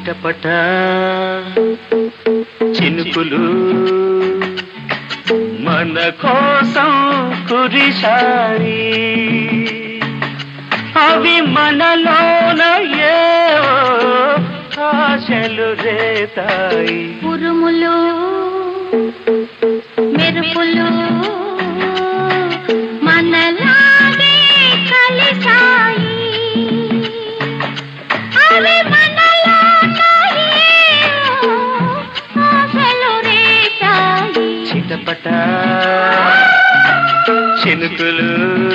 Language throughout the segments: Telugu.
చిటపట చినుకులు మన కోసం కురిశాయి, అవి మనలోన ఏవో ఆశలు రేతాయి. ఉరుములు మెరుపులు మనలాగే కలిసాయి, అవి మనలోన ఏవో ఆశలు రేతాయి. చిటపట చినుకులు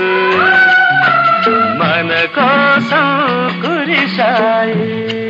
మన కోసం కురిశాయి.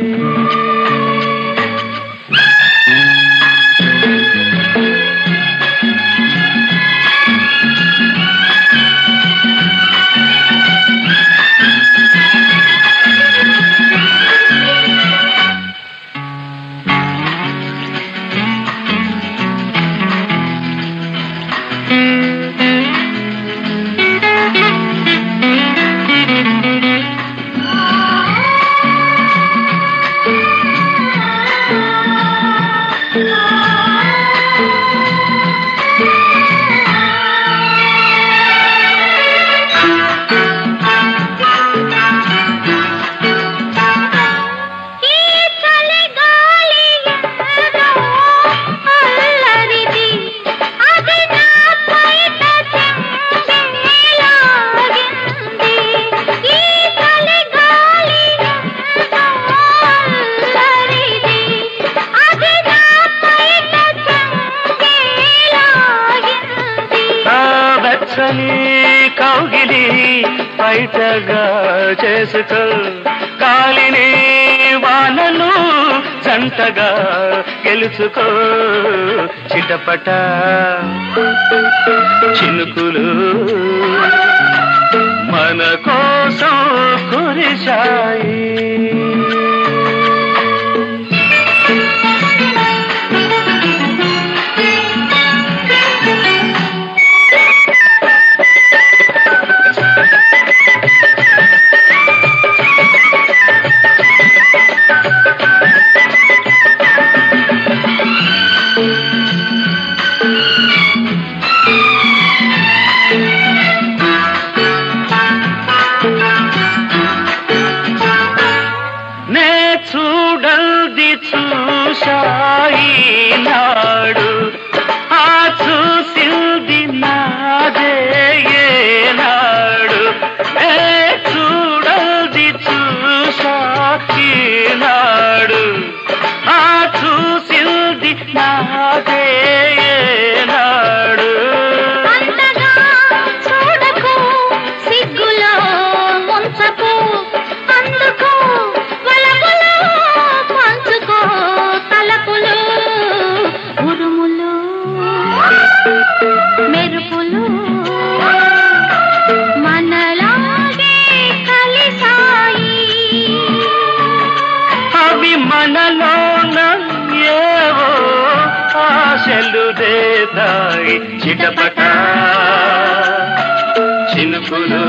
కౌగిలి బయటగా చేసుకో, కాలిని వానను జంటగా గెలుచుకో. చిటపట చినుకులు మన కోసం కురిశాయి. చూడండి చూశాయి నాడు, ఆ చూసింది నాదే ఏనాడు. చూడండి చూశాయి నాడు, ఆ చూసింది నాదే ఏనాడు. అంతగా చూడకు, సిగ్గులో ముంచకు, అందుకో మెరుపులు మనలాగే కలిసాయి, అవి మనలోన ఏవో ఆశలు రేతాయి. చిటపట చినుకులు